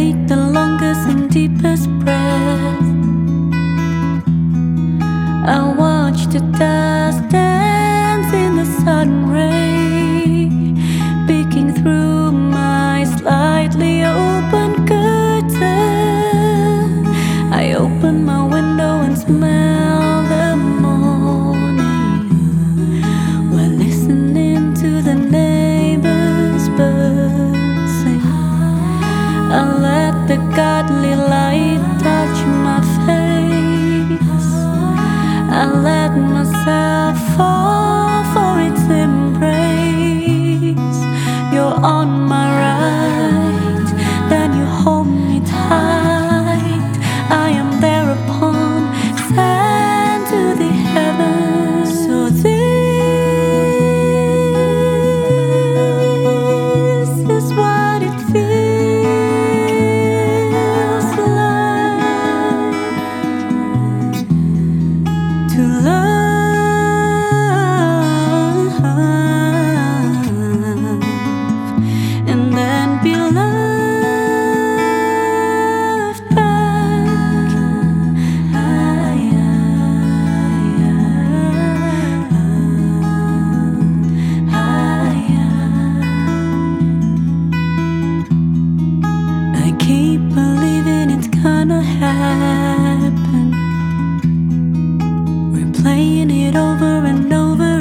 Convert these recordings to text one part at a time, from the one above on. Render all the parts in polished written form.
take the longest and deepest breath. I watch the dust dance in the sun ray, peeking through my slightly open curtain. I open my window and smell the morning while listening to the neighbors' birds sing. I let the godly light touch my face. I let myself fall for its embrace. You're on my right, then you hold me tight. I am there upon sand to the heavens. So this is what it feels like to love and then be loved back. I keep believing it's gonna happen, replaying it over and over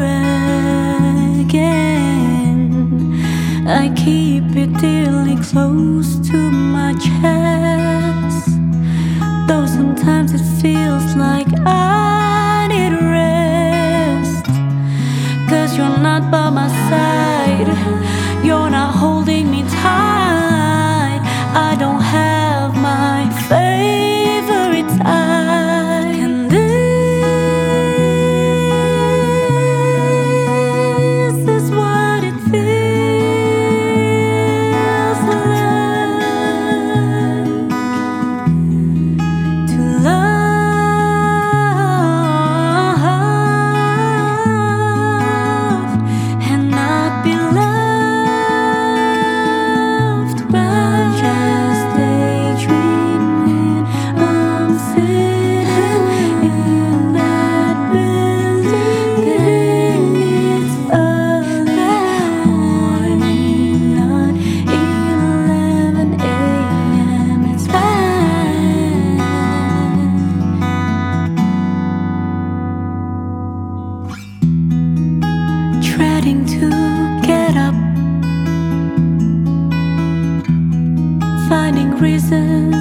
again. I keep it dearly close to my chest, though sometimes it feels like I need rest. 'Cause you're not by my side, you're not holding me tight. I don't have my favorite side, and this is what it feels like to love and not be loved back. Just daydreaming, I'm sitting in that building. It's early morning, not 11 a.m. It's fine. Dreading to get up, finding reasons